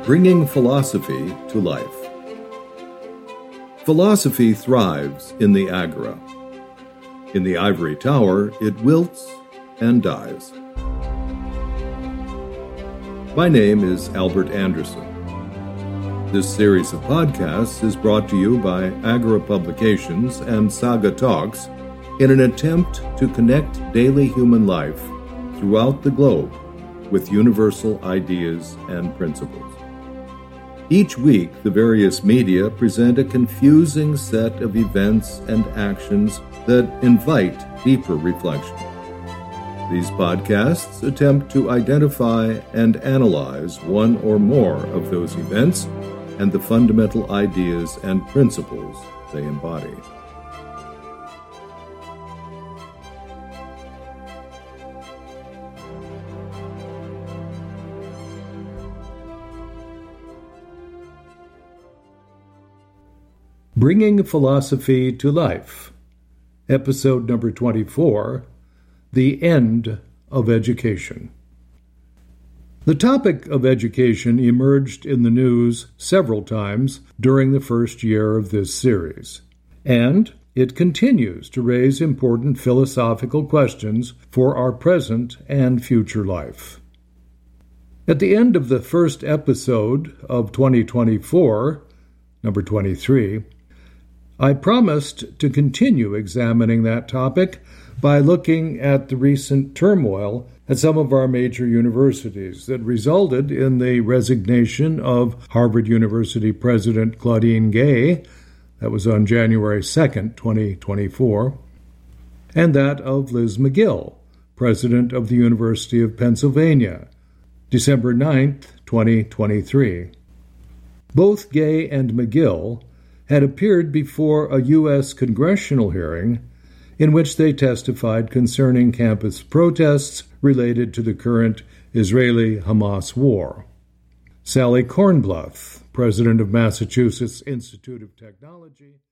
Bringing Philosophy to Life. Philosophy thrives in the agora. In the ivory tower, it wilts and dies. My name is Albert Anderson. This series of podcasts is brought to you by Agora Publications and Saga Talks in an attempt to connect daily human life throughout the globe with universal ideas and principles. Each week, the various media present a confusing set of events and actions that invite deeper reflection. These podcasts attempt to identify and analyze one or more of those events and the fundamental ideas and principles they embody. Bringing Philosophy to Life, Episode number 24, The End of Education. The topic of education emerged in the news several times during the first year of this series, and it continues to raise important philosophical questions for our present and future life. At the end of the first episode of 2024, number 23, I promised to continue examining that topic by looking at the recent turmoil at some of our major universities that resulted in the resignation of Harvard University President Claudine Gay, that was on January 2nd, 2024, and that of Liz Magill, President of the University of Pennsylvania, December 9th, 2023. Both Gay and Magill had appeared before a U.S. congressional hearing in which they testified concerning campus protests related to the current Israeli-Hamas war. Sally Kornbluth, president of Massachusetts Institute of Technology,